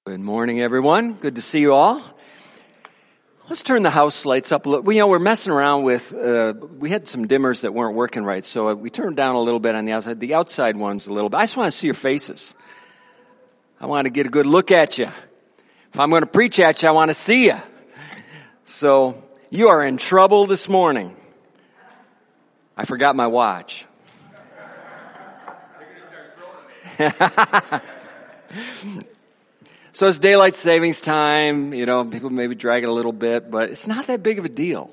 Good morning, everyone. Good to see you all. Let's turn the house lights up a little. We're messing around with, we had some dimmers that weren't working right, so we turned down a little bit on the outside. The outside ones a little bit. I just want to see your faces. I want to get a good look at you. If I'm going to preach at you, I want to see you. So, you are in trouble this morning. I forgot my watch. So it's daylight savings time, people maybe drag it a little bit, but it's not that big of a deal,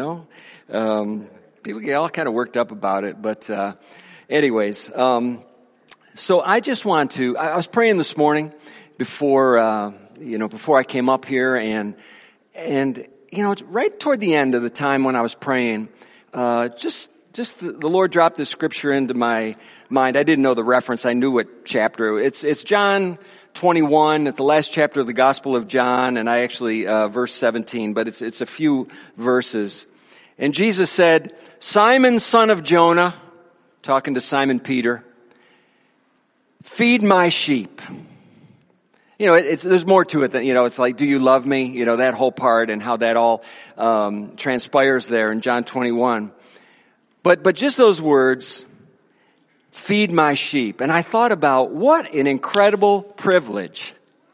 People get all kind of worked up about it, but anyways, so I just want to, I was praying this morning before I came up here and right toward the end of the time when I was praying, just the Lord dropped this scripture into my mind. I didn't know the reference. I knew what chapter. It's John 21, at the last chapter of the Gospel of John, and I actually, verse 17, but it's a few verses. And Jesus said, "Simon, son of Jonah," talking to Simon Peter, "feed my sheep." There's more to it than, it's like, do you love me? That whole part and how that all, transpires there in John 21. But just those words, feed my sheep. And I thought about what an incredible privilege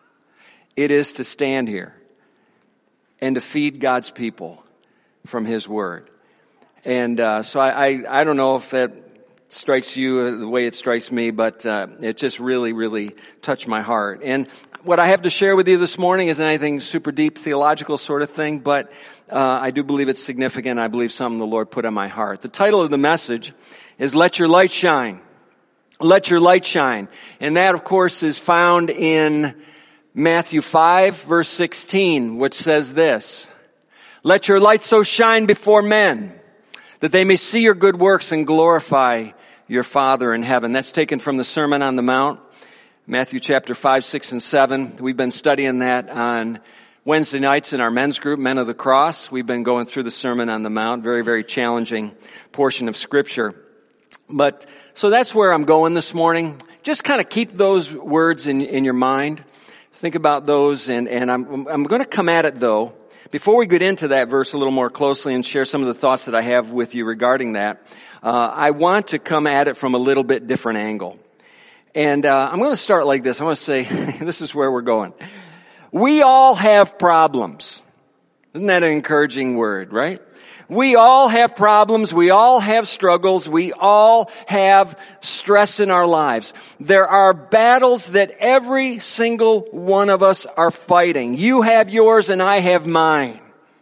it is to stand here and to feed God's people from His Word. And so I don't know if that strikes you the way it strikes me, but it just really, really touched my heart. And what I have to share with you this morning isn't anything super deep theological sort of thing, but I do believe it's significant. I believe something the Lord put on my heart. The title of the message is "Let Your Light Shine." Let your light shine. And that, of course, is found in Matthew 5, verse 16, which says this: "Let your light so shine before men that they may see your good works and glorify your Father in heaven." That's taken from the Sermon on the Mount, Matthew chapter 5, 6, and 7. We've been studying that on Wednesday nights in our men's group, Men of the Cross. We've been going through the Sermon on the Mount, very, very challenging portion of Scripture. But, so that's where I'm going this morning. Just kind of keep those words in your mind. Think about those, and I'm going to come at it, though, before we get into that verse a little more closely and share some of the thoughts that I have with you regarding that. I want to come at it from a little bit different angle. And I'm going to start like this. I want to say, this is where we're going. We all have problems. Isn't that an encouraging word, right? We all have problems. We all have struggles. We all have stress in our lives. There are battles that every single one of us are fighting. You have yours and I have mine.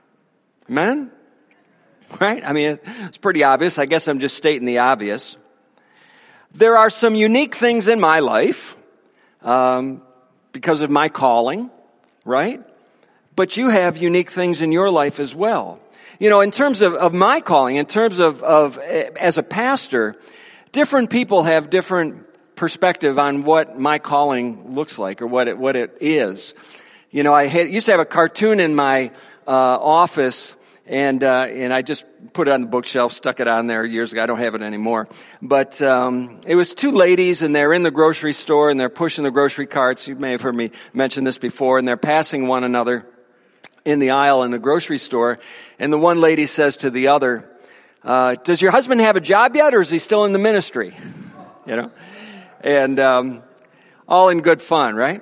Amen? Right? I mean, it's pretty obvious. I guess I'm just stating the obvious. There are some unique things in my life, because of my calling, right? But you have unique things in your life as well. In terms of my calling, in terms of as a pastor, different people have different perspective on what my calling looks like or what it is. I used to have a cartoon in my office, and I just put it on the bookshelf, stuck it on there years ago. I don't have it anymore. But it was two ladies, and they're in the grocery store, and they're pushing the grocery carts. You may have heard me mention this before, and they're passing one another in the aisle in the grocery store, and the one lady says to the other, "Does your husband have a job yet, or is he still in the ministry?" And all in good fun, right?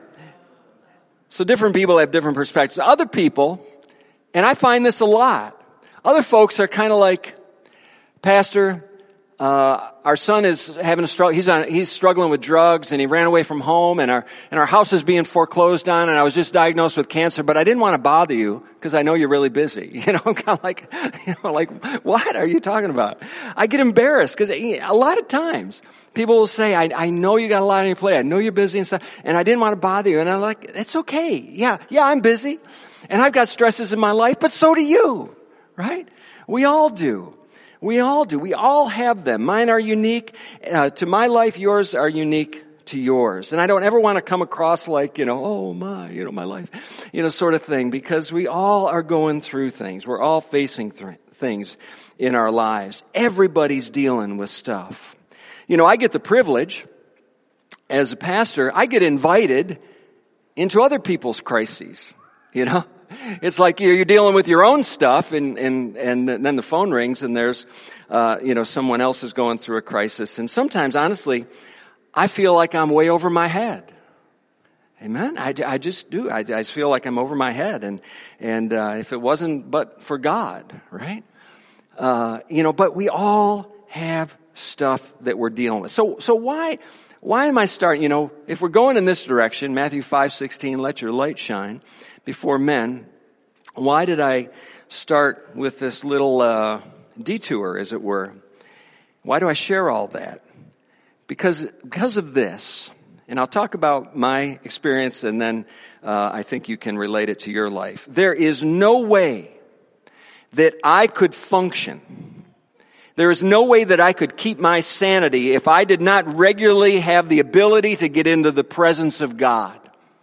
So different people have different perspectives. Other people, and I find this a lot, other folks are kind of like, "Pastor, our son is having a struggle. He's struggling with drugs, and he ran away from home, and our house is being foreclosed on, and I was just diagnosed with cancer, but I didn't want to bother you because I know you're really busy." I'm kind of like, what are you talking about? I get embarrassed because a lot of times people will say, I know you got a lot on your plate. I know you're busy and stuff, and I didn't want to bother you. And I'm like, it's okay. Yeah, I'm busy, and I've got stresses in my life, but so do you, right? We all do. We all do. We all have them. Mine are unique to my life. Yours are unique to yours. And I don't ever want to come across like, oh my, my life, sort of thing, because we all are going through things. We're all facing things in our lives. Everybody's dealing with stuff. I get the privilege as a pastor, I get invited into other people's crises, you know? It's like you're dealing with your own stuff and then the phone rings and there's, someone else is going through a crisis. And sometimes, honestly, I feel like I'm way over my head. Amen. I just do. I just feel like I'm over my head. And if it wasn't but for God, right? But we all have stuff that we're dealing with. So why am I starting? If we're going in this direction, Matthew 5:16, let your light shine before men. Why did I start with this little detour, as it were? Why do I share all that? Because of this. And I'll talk about my experience and then I think you can relate it to your life. There is no way that I could function. There is no way that I could keep my sanity if I did not regularly have the ability to get into the presence of God.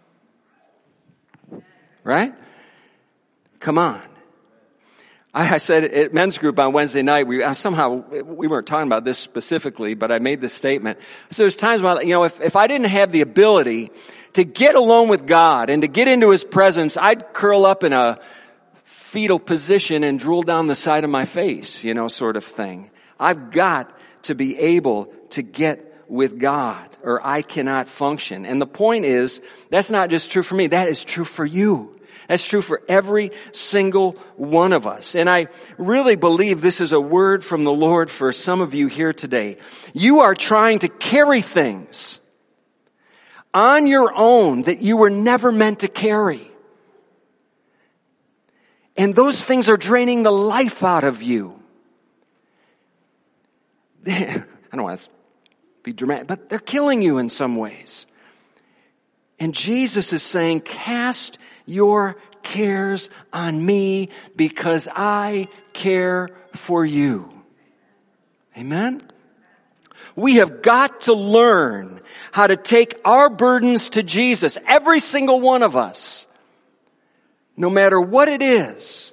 Right? Come on. I said at men's group on Wednesday night, we weren't talking about this specifically, but I made this statement. So there's times when, if I didn't have the ability to get alone with God and to get into His presence, I'd curl up in a fetal position and drool down the side of my face, sort of thing. I've got to be able to get with God or I cannot function. And the point is, that's not just true for me, that is true for you. That's true for every single one of us. And I really believe this is a word from the Lord for some of you here today. You are trying to carry things on your own that you were never meant to carry. And those things are draining the life out of you. I don't want to be dramatic, but they're killing you in some ways. And Jesus is saying, cast your cares on me because I care for you. Amen? We have got to learn how to take our burdens to Jesus, every single one of us, no matter what it is.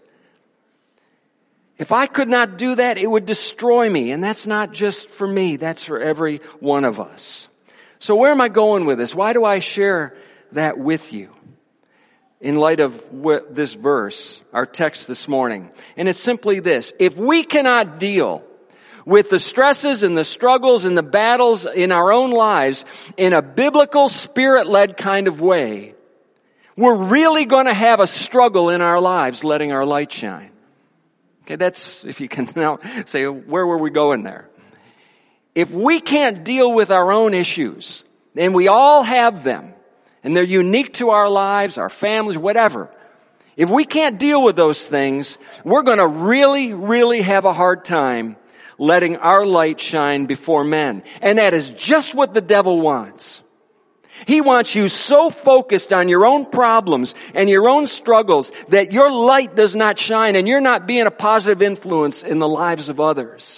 If I could not do that, it would destroy me. And that's not just for me, that's for every one of us. So where am I going with this? Why do I share that with you? In light of this verse, our text this morning. And it's simply this. If we cannot deal with the stresses and the struggles and the battles in our own lives in a biblical, Spirit-led kind of way, we're really going to have a struggle in our lives letting our light shine. Okay, that's, if you can now say, where were we going there? If we can't deal with our own issues, and we all have them, and they're unique to our lives, our families, whatever. If we can't deal with those things, we're going to really, really have a hard time letting our light shine before men. And that is just what the devil wants. He wants you so focused on your own problems and your own struggles that your light does not shine and you're not being a positive influence in the lives of others.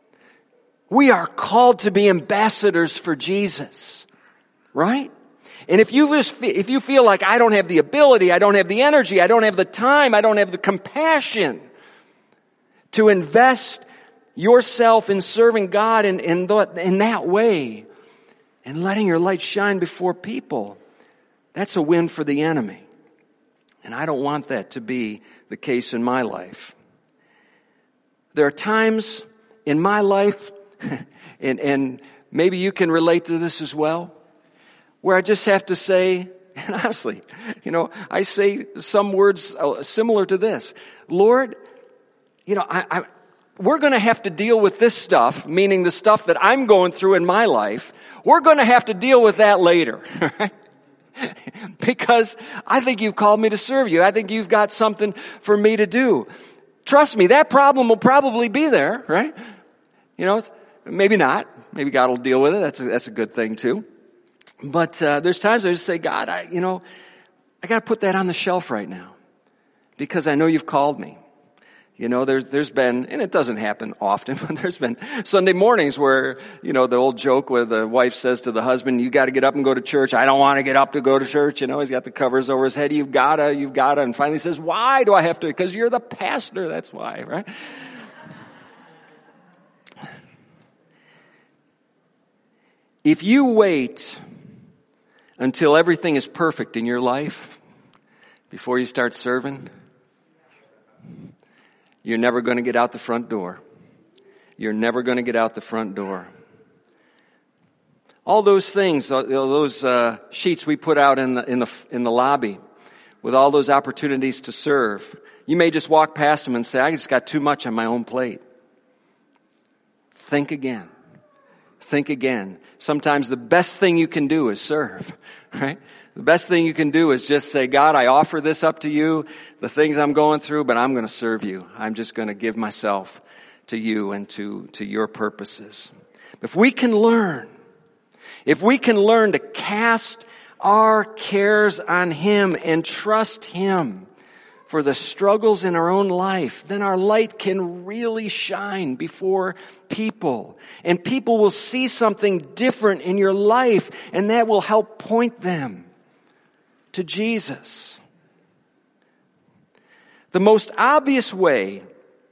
We are called to be ambassadors for Jesus, right? And if you feel like I don't have the ability, I don't have the energy, I don't have the time, I don't have the compassion to invest yourself in serving God in that way and letting your light shine before people, that's a win for the enemy. And I don't want that to be the case in my life. There are times in my life, and maybe you can relate to this as well, where I just have to say, and honestly, I say some words similar to this. Lord, we're going to have to deal with this stuff, meaning the stuff that I'm going through in my life. We're going to have to deal with that later, right? Because I think you've called me to serve you. I think you've got something for me to do. Trust me, that problem will probably be there, right? Maybe not. Maybe God will deal with it. That's a good thing too. But there's times I just say, God, I got to put that on the shelf right now because I know you've called me. There's been, and it doesn't happen often, but there's been Sunday mornings where, the old joke where the wife says to the husband, you got to get up and go to church. I don't want to get up to go to church. He's got the covers over his head. You've got to. And finally says, why do I have to? Because you're the pastor. That's why, right? If you wait until everything is perfect in your life before you start serving, you're never going to get out the front door. You're never going to get out the front door. All those things, those sheets we put out in the lobby with all those opportunities to serve, you may just walk past them and say, I just got too much on my own plate. Think again. Think again. Sometimes the best thing you can do is serve, right? The best thing you can do is just say, God, I offer this up to you, the things I'm going through, but I'm going to serve you. I'm just going to give myself to you and to your purposes. If we can learn to cast our cares on Him and trust Him for the struggles in our own life, then our light can really shine before people. And people will see something different in your life, and that will help point them to Jesus. The most obvious way,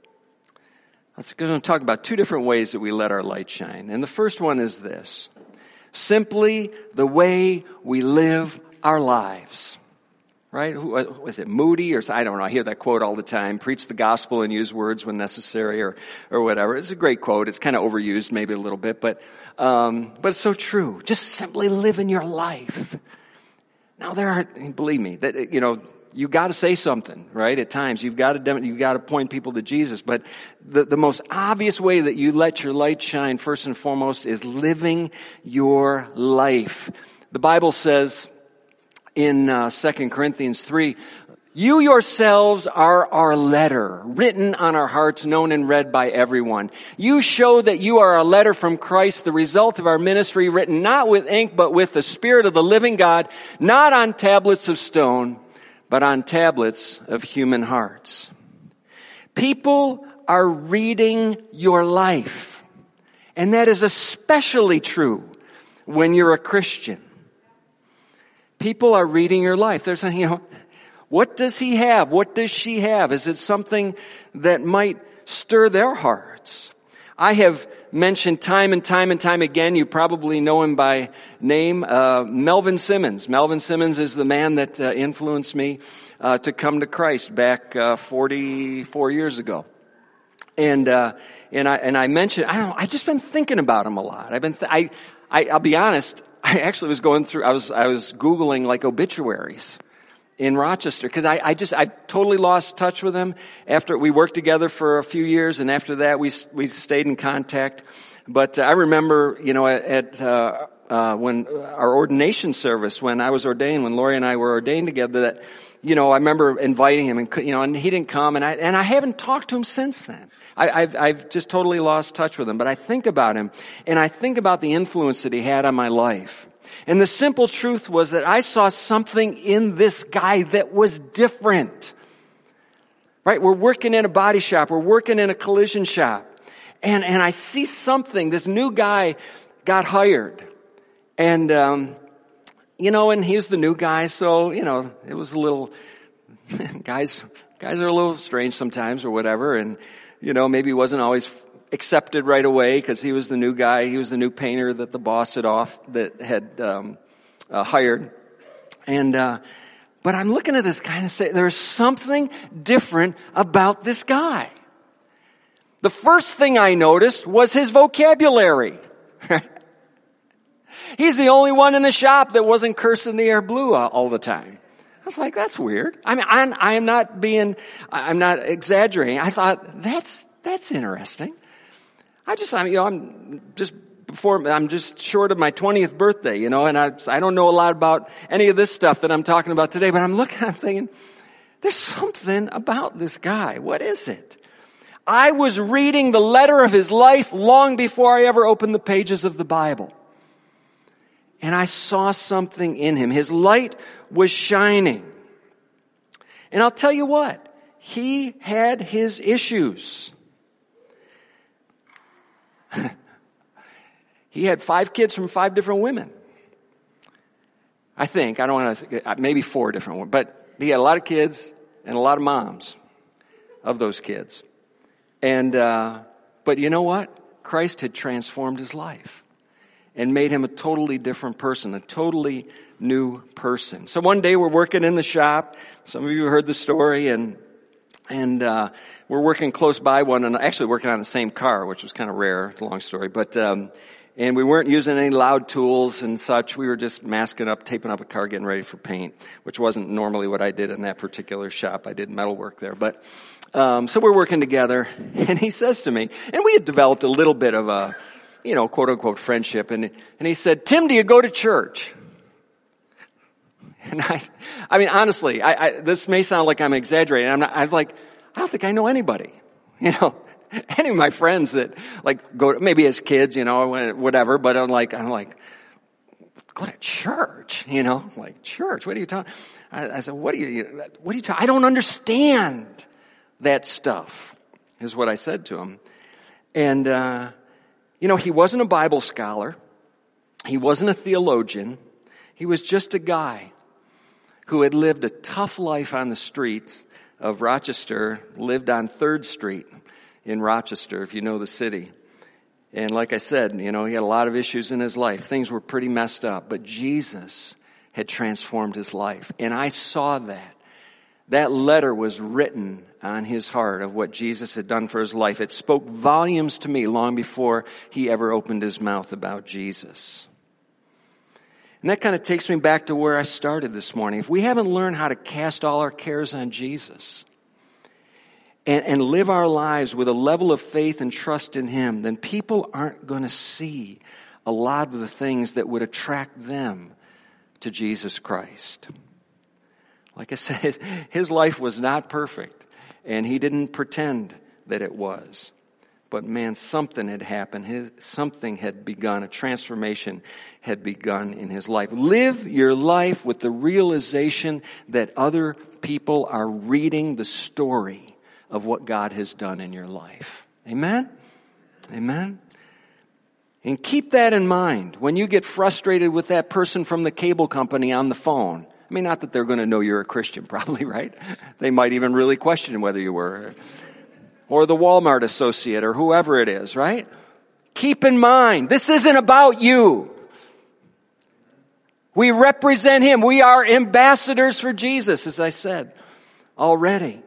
I'm going to talk about two different ways that we let our light shine. And the first one is this: simply the way we live our lives. Right? Was it Moody or I don't know. I hear that quote all the time. Preach the gospel and use words when necessary or whatever. It's a great quote. It's kind of overused maybe a little bit, but it's so true. Just simply live in your life. Now believe me, that, you got to say something, right? At times you've got to point people to Jesus, but the most obvious way that you let your light shine first and foremost is living your life. The Bible says in 2 Corinthians 3, you yourselves are our letter, written on our hearts, known and read by everyone. You show that you are a letter from Christ, the result of our ministry, written not with ink, but with the Spirit of the living God, not on tablets of stone, but on tablets of human hearts. People are reading your life, and that is especially true when you're a Christian. People are reading your life. They're saying, what does he have? What does she have? Is it something that might stir their hearts? I have mentioned time and time again, you probably know him by name, Melvin Simmons. Melvin Simmons is the man that influenced me to come to Christ back 44 years ago. And I mentioned, I've just been thinking about him a lot. I'll be honest, I actually was going through, I was Googling like obituaries in Rochester, because I totally lost touch with him after we worked together for a few years, and after that we stayed in contact. But I remember, at when our ordination service, when I was ordained, when Lori and I were ordained together, that, I remember inviting him, and he didn't come, and I haven't talked to him since then. I've just totally lost touch with him, but I think about him, and I think about the influence that he had on my life. And the simple truth was that I saw something in this guy that was different. Right? We're working in a body shop. We're working in a collision shop. And I see something. This new guy got hired. And, and he was the new guy. So, it was a little, guys are a little strange sometimes or whatever. And, maybe he wasn't always accepted right away because he was the new guy. He was the new painter that the boss had hired. And, but I'm looking at this guy and say, there's something different about this guy. The first thing I noticed was his vocabulary. He's the only one in the shop that wasn't cursing the air blue all the time. I was like, that's weird. I mean, I'm not exaggerating. I thought, that's interesting. I'm just short of my 20th birthday, and I don't know a lot about any of this stuff that I'm talking about today, but I'm thinking, there's something about this guy. What is it? I was reading the letter of his life long before I ever opened the pages of the Bible. And I saw something in him. His light was shining. And I'll tell you what, he had his issues. He had 5 kids from 5 different women. I think. I don't want to say, maybe 4 different ones. But he had a lot of kids and a lot of moms of those kids. And, but you know what? Christ had transformed his life. and made him a totally different person, a totally new person. So one day we're working in the shop. Some of you heard the story, and we're working close by one, and actually working on the same car, which was kind of rare, long story. But and we weren't using any loud tools and such. We were just masking up, taping up a car, getting ready for paint, which wasn't normally what I did in that particular shop. I did metal work there. But so we're working together, and he says to me, and we had developed a little bit of a, quote unquote friendship, and he said, "Tim, do you go to church?" And I mean, honestly, this may sound like I'm exaggerating. I was like, I don't think I know anybody, any of my friends that go, maybe as kids, whatever, but I'm like, go to church, like church, what are you talking? I said, what are you talking? I don't understand that stuff, is what I said to him. And, he wasn't a Bible scholar. He wasn't a theologian. He was just a guy who had lived a tough life on the street of Rochester, lived on 3rd Street in Rochester, if you know the city. And like I said, he had a lot of issues in his life. Things were pretty messed up, but Jesus had transformed his life. And I saw that. That letter was written on his heart of what Jesus had done for his life. It spoke volumes to me long before he ever opened his mouth about Jesus. And that kind of takes me back to where I started this morning. If we haven't learned how to cast all our cares on Jesus and live our lives with a level of faith and trust in him, then people aren't going to see a lot of the things that would attract them to Jesus Christ. Like I said, his life was not perfect, and he didn't pretend that it was. But man, something had happened. Something had begun. A transformation had begun in his life. Live your life with the realization that other people are reading the story of what God has done in your life. Amen? Amen? And keep that in mind when you get frustrated with that person from the cable company on the phone. I mean, not that they're going to know you're a Christian, probably, right? They might even really question whether you were. Or the Walmart associate, or whoever it is, right? Keep in mind, this isn't about you. We represent him. We are ambassadors for Jesus, as I said already.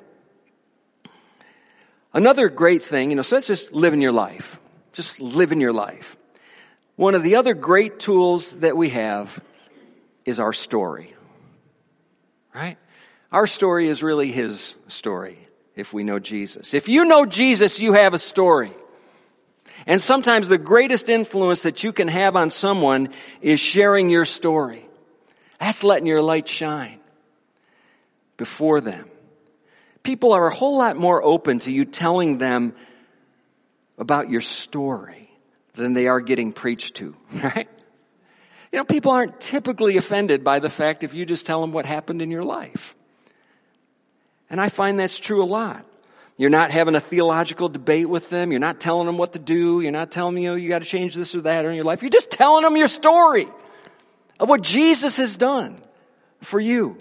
Another great thing, so that's just living your life. Just living your life. One of the other great tools that we have is our story. Right? Our story is really his story. If we know Jesus. If you know Jesus, you have a story. And sometimes the greatest influence that you can have on someone is sharing your story. That's letting your light shine before them. People are a whole lot more open to you telling them about your story than they are getting preached to, right? People aren't typically offended by the fact if you just tell them what happened in your life. And I find that's true a lot. You're not having a theological debate with them. You're not telling them what to do. You're not telling them, you got to change this or that in your life. You're just telling them your story of what Jesus has done for you.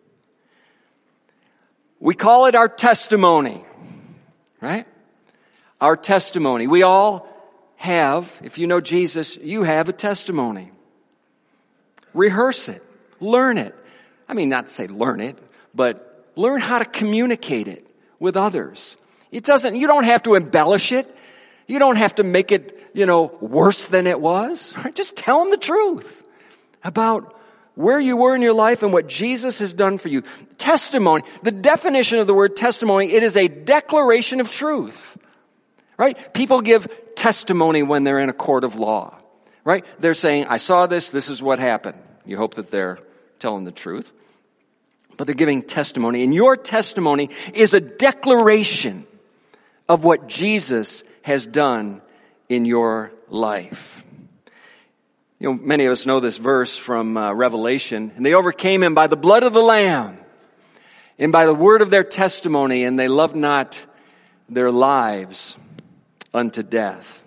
We call it our testimony, right? Our testimony. We all have, if you know Jesus, you have a testimony. Rehearse it. Learn it. I mean, not to say learn it, but learn how to communicate it with others. You don't have to embellish it. You don't have to make it, worse than it was. Right? Just tell them the truth about where you were in your life and what Jesus has done for you. Testimony, the definition of the word testimony, it is a declaration of truth. Right? People give testimony when they're in a court of law. Right? They're saying, I saw this is what happened. You hope that they're telling the truth. But they're giving testimony. And your testimony is a declaration of what Jesus has done in your life. Many of us know this verse from Revelation. And they overcame him by the blood of the Lamb and by the word of their testimony, and they loved not their lives unto death.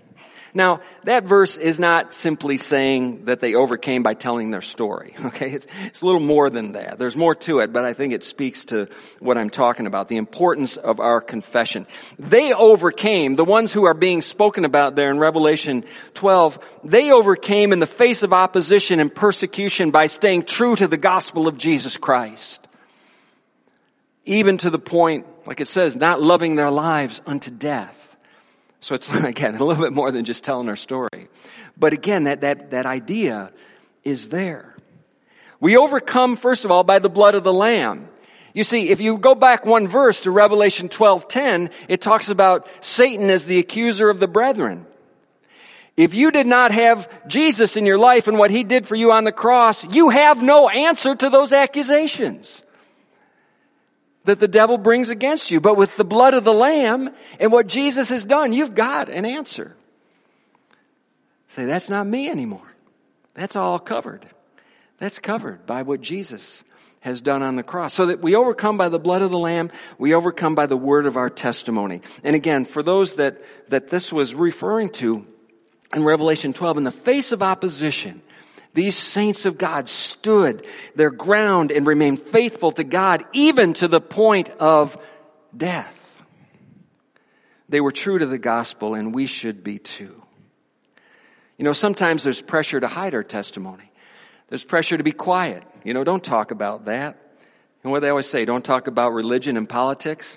Now, that verse is not simply saying that they overcame by telling their story, okay? It's a little more than that. There's more to it, but I think it speaks to what I'm talking about, the importance of our confession. They overcame, the ones who are being spoken about there in Revelation 12, they overcame in the face of opposition and persecution by staying true to the gospel of Jesus Christ. Even to the point, like it says, not loving their lives unto death. So it's, again, a little bit more than just telling our story. But again, that idea is there. We overcome, first of all, by the blood of the Lamb. You see, if you go back one verse to Revelation 12:10, it talks about Satan as the accuser of the brethren. If you did not have Jesus in your life and what he did for you on the cross, you have no answer to those accusations that the devil brings against you. But with the blood of the Lamb and what Jesus has done, you've got an answer. Say, that's not me anymore. That's all covered. That's covered by what Jesus has done on the cross. So that we overcome by the blood of the Lamb, we overcome by the word of our testimony. And again, for those that this was referring to in Revelation 12, in the face of opposition, these saints of God stood their ground and remained faithful to God, even to the point of death. They were true to the gospel, and we should be too. You know, sometimes there's pressure to hide our testimony. There's pressure to be quiet. You know, don't talk about that. And what they always say, don't talk about religion and politics.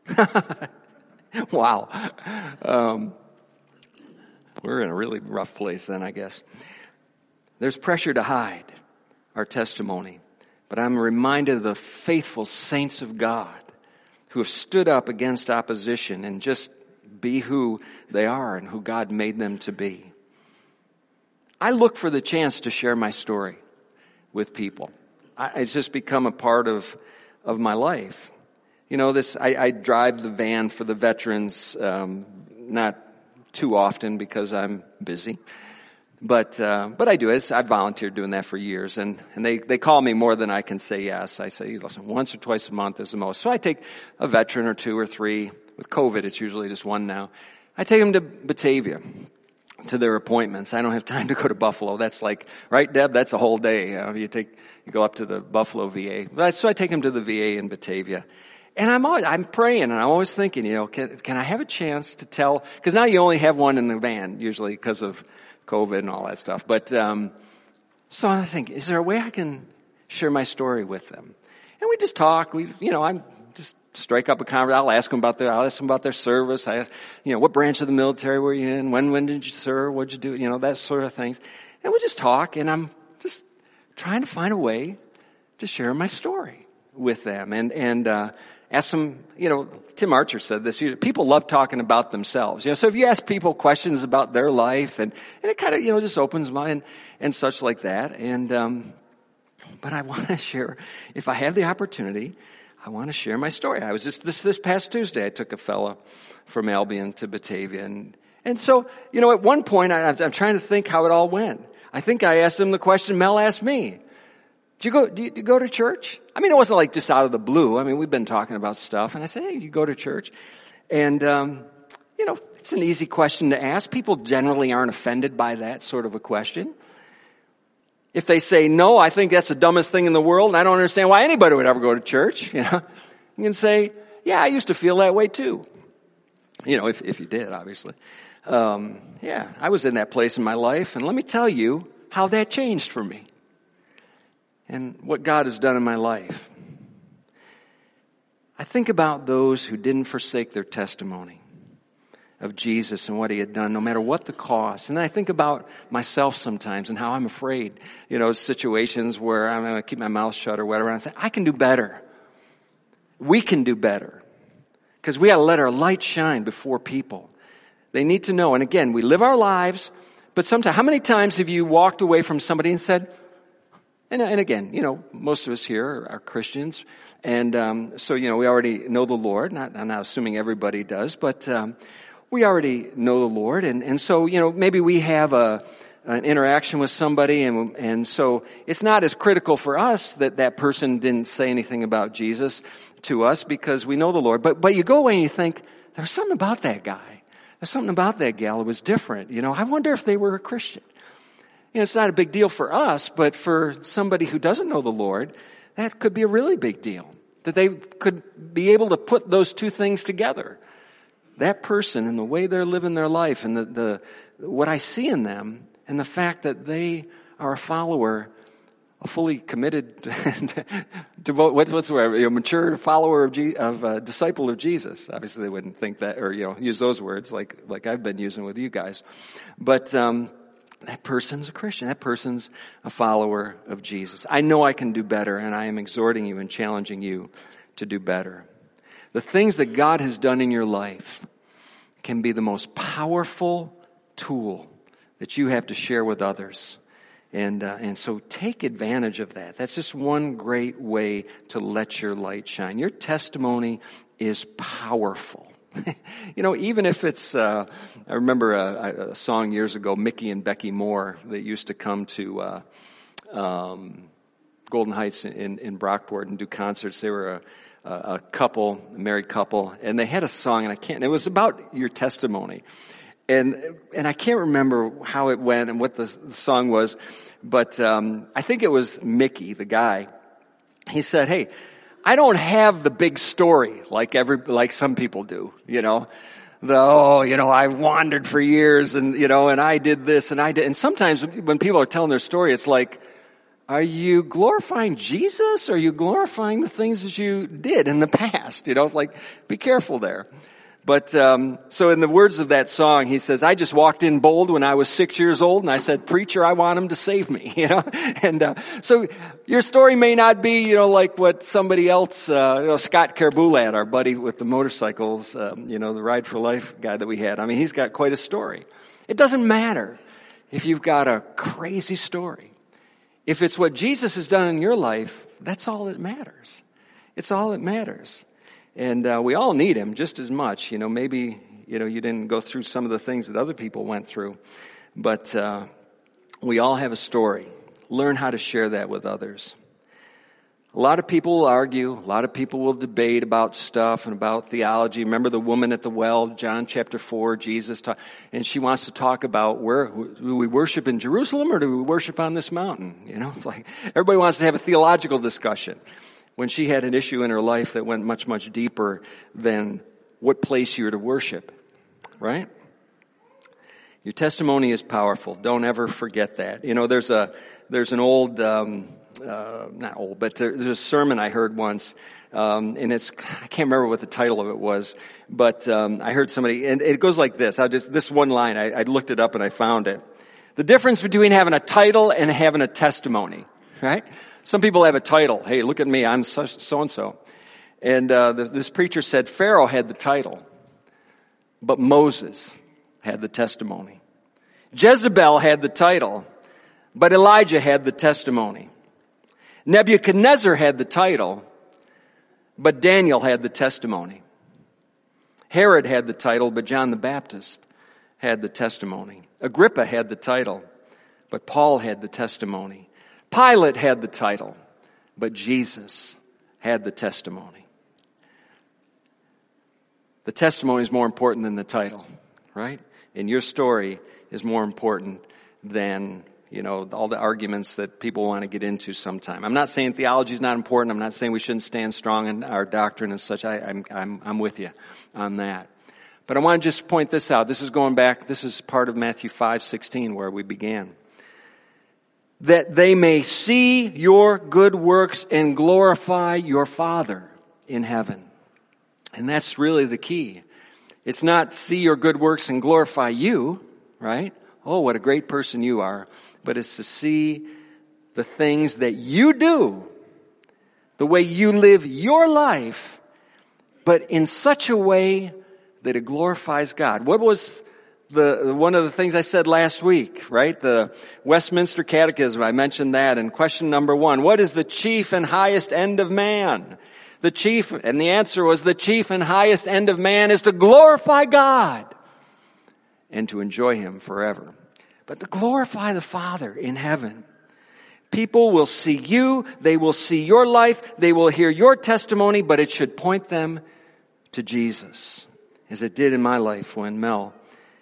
Wow. We're in a really rough place then, I guess. There's pressure to hide our testimony. But I'm reminded of the faithful saints of God who have stood up against opposition and just be who they are and who God made them to be. I look for the chance to share my story with people. It's just become a part of my life. You know, I drive the van for the veterans, not too often because I'm busy. But I do it. I've volunteered doing that for years, and they call me more than I can say yes. I say, listen, once or twice a month is the most. So I take a veteran or two or three. With COVID, it's usually just one now. I take them to Batavia, to their appointments. I don't have time to go to Buffalo. That's like, right, Deb? That's a whole day. You go up to the Buffalo VA. So I take them to the VA in Batavia. And I'm praying, and I'm always thinking, you know, can I have a chance to tell? Because now you only have one in the van, usually because of COVID and all that stuff. But so I think, is there a way I can share my story with them? And we just talk. I'm just strike up a conversation. I'll ask them about their service. I ask, what branch of the military were you in? When did you serve? What'd you do? You know, that sort of things. And we just talk, and I'm just trying to find a way to share my story with them. And ask them, Tim Archer said this, people love talking about themselves. So if you ask people questions about their life, and it kind of, just opens my and such like that. And, but I want to share, if I have the opportunity, I want to share my story. I was just, this past Tuesday, I took a fella from Albion to Batavia. And so, at one point, I'm trying to think how it all went. I think I asked him the question Mel asked me. Do you go to church? I mean, it wasn't like just out of the blue. I mean, we've been talking about stuff. And I said, hey, you go to church? And, it's an easy question to ask. People generally aren't offended by that sort of a question. If they say, no, I think that's the dumbest thing in the world, and I don't understand why anybody would ever go to church, you can say, yeah, I used to feel that way too. If you did, obviously. I was in that place in my life, and let me tell you how that changed for me. And what God has done in my life. I think about those who didn't forsake their testimony of Jesus and what he had done, no matter what the cost. And I think about myself sometimes and how I'm afraid, situations where I'm going to keep my mouth shut or whatever. And I think, I can do better. We can do better. Because we got to let our light shine before people. They need to know. And again, we live our lives, but sometimes, how many times have you walked away from somebody and said, and again, most of us here are Christians, and so we already know the Lord. I'm not assuming everybody does, but we already know the Lord, and so maybe we have an interaction with somebody, and so it's not as critical for us that person didn't say anything about Jesus to us because we know the Lord. But you go away and you think there's something about that guy. There's something about that gal that was different. I wonder if they were a Christian. It's not a big deal for us, but for somebody who doesn't know the Lord, that could be a really big deal. That they could be able to put those two things together. That person and the way they're living their life and the what I see in them and the fact that they are a follower, a fully committed, what's the word? A mature follower of a disciple of Jesus. Obviously, they wouldn't think that or use those words like I've been using with you guys, but that person's a Christian. That person's a follower of Jesus. I know I can do better, and I am exhorting you and challenging you to do better. The things that God has done in your life can be the most powerful tool that you have to share with others. And so take advantage of that. That's just one great way to let your light shine. Your testimony is powerful. Even if it's, I remember a song years ago, Mickey and Becky Moore, that used to come to Golden Heights in Brockport and do concerts. They were a couple, a married couple, and they had a song, and it was about your testimony. And I can't remember how it went and what the song was, but I think it was Mickey, the guy. He said, "Hey, I don't have the big story like some people do, I wandered for years and I did this and I did." And sometimes when people are telling their story, it's like, are you glorifying Jesus or are you glorifying the things that you did in the past? Be careful there. But, so in the words of that song, he says, "I just walked in bold when I was 6 years old and I said, 'Preacher, I want him to save me,'" and, so your story may not be, like what somebody else, Scott Carbulat, our buddy with the motorcycles, the Ride for Life guy that we had. I mean, he's got quite a story. It doesn't matter if you've got a crazy story. If it's what Jesus has done in your life, that's all that matters. It's all that matters. And we all need him just as much. Maybe, you didn't go through some of the things that other people went through. But we all have a story. Learn how to share that with others. A lot of people will argue. A lot of people will debate about stuff and about theology. Remember the woman at the well, John chapter 4, Jesus taught, and she wants to talk about do we worship in Jerusalem or do we worship on this mountain? It's like everybody wants to have a theological discussion. When she had an issue in her life that went much, much deeper than what place you were to worship, right? Your testimony is powerful. Don't ever forget that. There's an old, not old, but there's a sermon I heard once, and I can't remember what the title of it was, but I heard somebody, and it goes like this. This one line, I looked it up and I found it. The difference between having a title and having a testimony, right? Some people have a title. Hey, look at me, I'm so-and-so. And this preacher said Pharaoh had the title, but Moses had the testimony. Jezebel had the title, but Elijah had the testimony. Nebuchadnezzar had the title, but Daniel had the testimony. Herod had the title, but John the Baptist had the testimony. Agrippa had the title, but Paul had the testimony. Pilate had the title, but Jesus had the testimony. The testimony is more important than the title, right? And your story is more important than, all the arguments that people want to get into sometime. I'm not saying theology is not important. I'm not saying we shouldn't stand strong in our doctrine and such. I'm with you on that. But I want to just point this out. This is part of Matthew 5:16 where we began. That they may see your good works and glorify your Father in heaven. And that's really the key. It's not see your good works and glorify you, right? Oh, what a great person you are. But it's to see the things that you do, the way you live your life, but in such a way that it glorifies God. What was one of the things I said last week, right? The Westminster Catechism, I mentioned that in question number 1. What is the chief and highest end of man? And the answer was the chief and highest end of man is to glorify God and to enjoy him forever. But to glorify the Father in heaven. People will see you, they will see your life, they will hear your testimony, but it should point them to Jesus, as it did in my life when Mel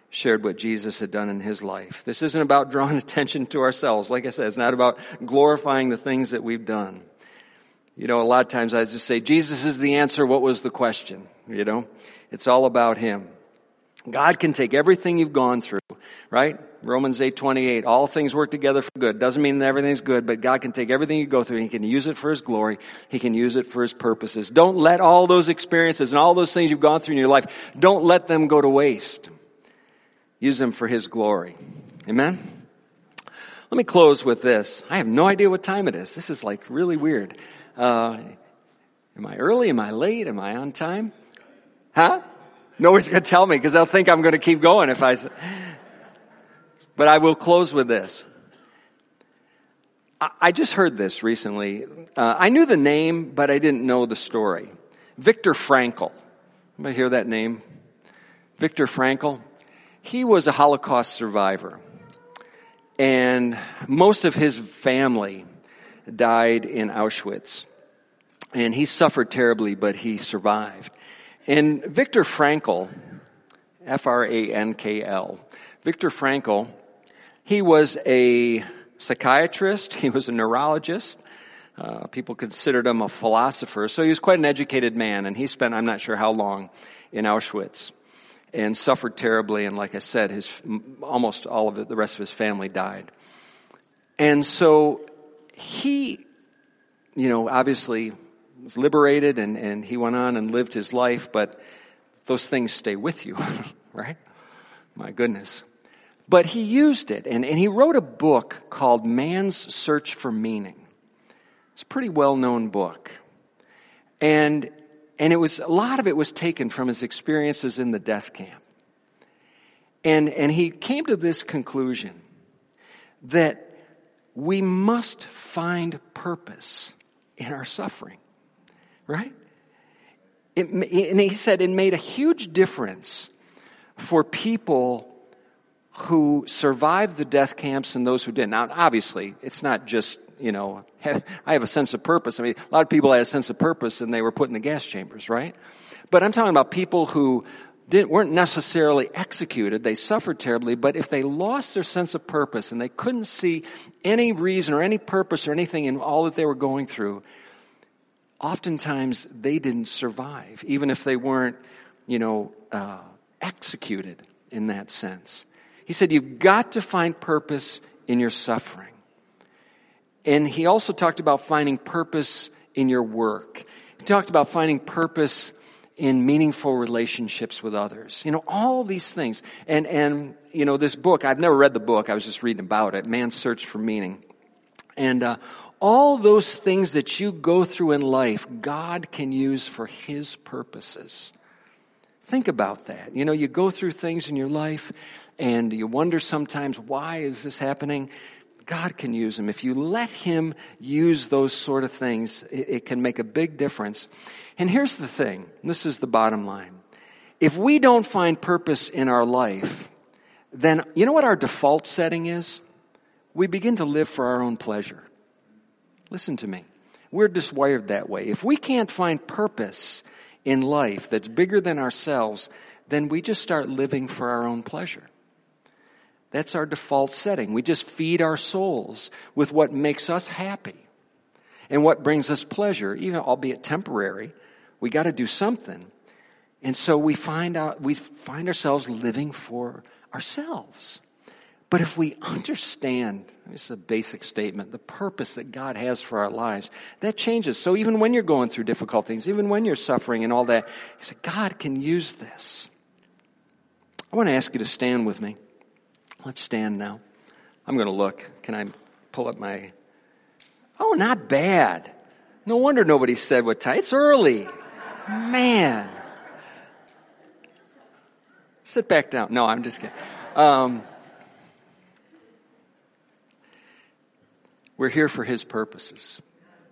shared what Jesus had done in his life. This isn't about drawing attention to ourselves. Like I said, it's not about glorifying the things that we've done. You know, a lot of times I just say, Jesus is the answer. What was the question? You know, it's all about him. God can take everything you've gone through, right? Romans 8:28, all things work together for good. Doesn't mean that everything's good, but God can take everything you go through and he can use it for his glory. He can use it for his purposes. Don't let all those experiences and all those things you've gone through in your life, don't let them go to waste. Use them for his glory. Amen? Let me close with this. I have no idea what time it is. This is like really weird. Am I early? Am I late? Am I on time? Huh? Nobody's going to tell me because they'll think I'm going to keep going if I... But I will close with this. I just heard this recently. I knew the name, but I didn't know the story. Viktor Frankl. Anybody hear that name? Viktor Frankl. He was a Holocaust survivor. And most of his family died in Auschwitz. And he suffered terribly, but he survived. And Viktor Frankl, F-R-A-N-K-L, Viktor Frankl, he was a psychiatrist, he was a neurologist, people considered him a philosopher, so he was quite an educated man, and he spent, I'm not sure how long, in Auschwitz, and suffered terribly, and like I said, almost all of it, the rest of his family died. And so he, obviously was liberated, and he went on and lived his life, but those things stay with you, right? My goodness. But he used it, and he wrote a book called Man's Search for Meaning. It's a pretty well-known book. And a lot of it was taken from his experiences in the death camp. And he came to this conclusion that we must find purpose in our suffering. Right? And he said it made a huge difference for people who survived the death camps and those who didn't. Now, obviously, it's not just, I have a sense of purpose. I mean, a lot of people had a sense of purpose and they were put in the gas chambers, right? But I'm talking about people who weren't necessarily executed. They suffered terribly, but if they lost their sense of purpose and they couldn't see any reason or any purpose or anything in all that they were going through, oftentimes they didn't survive, even if they weren't, executed in that sense. He said, you've got to find purpose in your suffering. And he also talked about finding purpose in your work. He talked about finding purpose in meaningful relationships with others. All these things. And this book, I've never read the book. I was just reading about it, Man's Search for Meaning. And all those things that you go through in life, God can use for his purposes. Think about that. You go through things in your life and you wonder sometimes, why is this happening? God can use them. If you let him use those sort of things, it can make a big difference. And here's the thing. This is the bottom line. If we don't find purpose in our life, then you know what our default setting is? We begin to live for our own pleasure. Listen to me. We're just wired that way. If we can't find purpose in life that's bigger than ourselves, then we just start living for our own pleasure. That's our default setting. We just feed our souls with what makes us happy and what brings us pleasure, even albeit temporary. We got to do something. And so we find ourselves living for ourselves. But if we understand, this is a basic statement, the purpose that God has for our lives, that changes. So even when you're going through difficult things, even when you're suffering and all that, you say, God can use this. I want to ask you to stand with me. Let's stand now. I'm going to look. Can I pull up my... Oh, not bad. No wonder nobody said what time. It's early. Man. Sit back down. No, I'm just kidding. We're here for his purposes.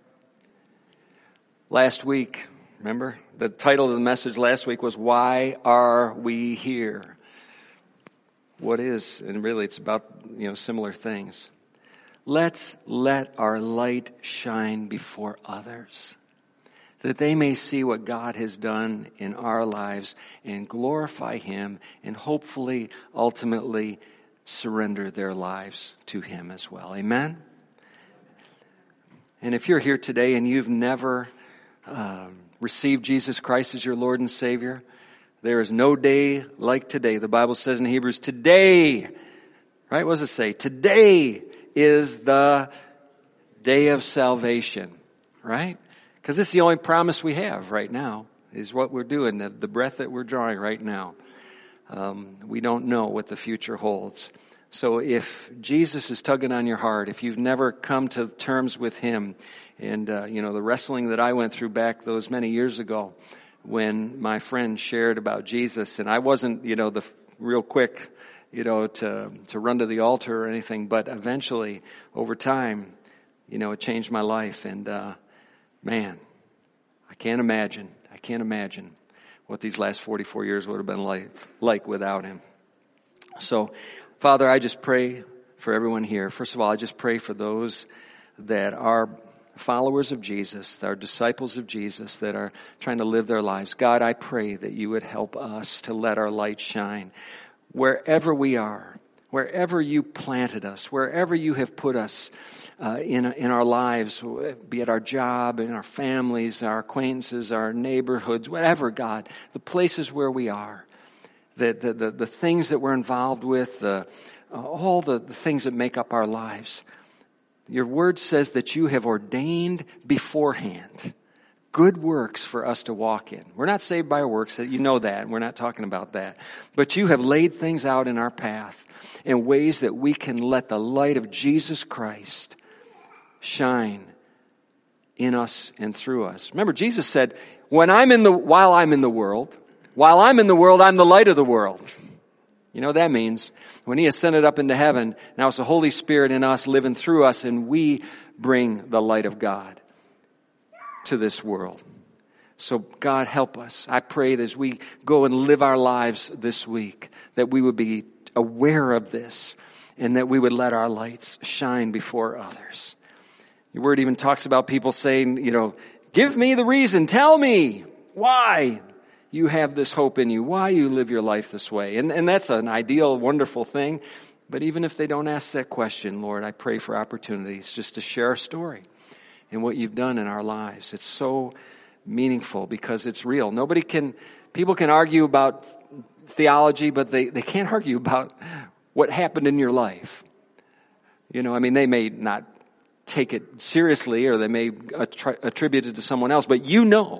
Last week, remember? The title of the message last week was, Why Are We Here? What is, and really it's about, similar things. Let's let our light shine before others. that they may see what God has done in our lives and glorify Him and hopefully, ultimately, surrender their lives to Him as well. Amen? And if you're here today and you've never received Jesus Christ as your Lord and Savior, there is no day like today. The Bible says in Hebrews, today, right? What does it say? Today is the day of salvation, right? Because it's the only promise we have right now is what we're doing, the breath that we're drawing right now. We don't know what the future holds. So if Jesus is tugging on your heart, if you've never come to terms with Him, and the wrestling that I went through back those many years ago when my friend shared about Jesus, and I wasn't, the real quick, to run to the altar or anything, but eventually, over time, it changed my life. And man, I can't imagine what these last 44 years would have been like without Him. So, Father, I just pray for everyone here. First of all, I just pray for those that are followers of Jesus, that are disciples of Jesus, that are trying to live their lives. God, I pray that you would help us to let our light shine wherever we are, wherever you planted us, wherever you have put us in our lives, be it our job, in our families, our acquaintances, our neighborhoods, whatever, God, the places where we are. The things that we're involved with, all the things that make up our lives. Your word says that you have ordained beforehand good works for us to walk in. We're not saved by our works, you know that. We're not talking about that. But you have laid things out in our path in ways that we can let the light of Jesus Christ shine in us and through us. Remember, Jesus said, while I'm in the world, I'm the light of the world. You know what that means? When He ascended up into heaven, now it's the Holy Spirit in us living through us, and we bring the light of God to this world. So God, help us. I pray that as we go and live our lives this week, that we would be aware of this and that we would let our lights shine before others. Your word even talks about people saying, give me the reason. Tell me why you have this hope in you, why you live your life this way. And that's an ideal, wonderful thing. But even if they don't ask that question, Lord, I pray for opportunities just to share our story and what you've done in our lives. It's so meaningful because it's real. People can argue about theology, but they can't argue about what happened in your life. They may not take it seriously or they may attribute it to someone else, but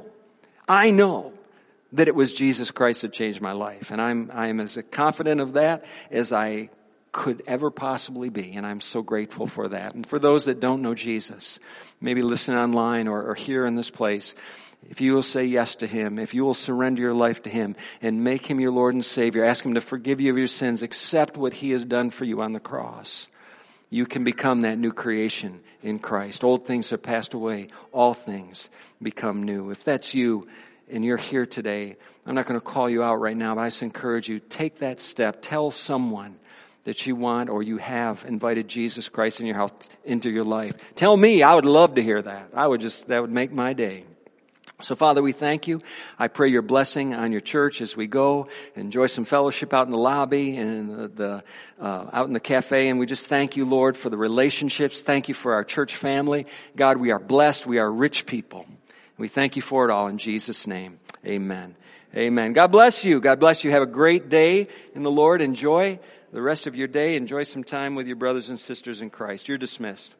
I know that it was Jesus Christ that changed my life. And I am as confident of that as I could ever possibly be. And I'm so grateful for that. And for those that don't know Jesus, maybe listening online or here in this place, if you will say yes to Him, if you will surrender your life to Him and make Him your Lord and Savior, ask Him to forgive you of your sins, accept what He has done for you on the cross, you can become that new creation in Christ. Old things have passed away. All things become new. If that's you, and you're here today, I'm not going to call you out right now, but I just encourage you, take that step. Tell someone that you want or you have invited Jesus Christ into your life. Tell me, I would love to hear that. That would make my day. So Father, we thank you. I pray your blessing on your church as we go. Enjoy some fellowship out in the lobby and out in the cafe. And we just thank you, Lord, for the relationships. Thank you for our church family. God, we are blessed. We are rich people. We thank you for it all in Jesus' name. Amen. Amen. God bless you. God bless you. Have a great day in the Lord. Enjoy the rest of your day. Enjoy some time with your brothers and sisters in Christ. You're dismissed.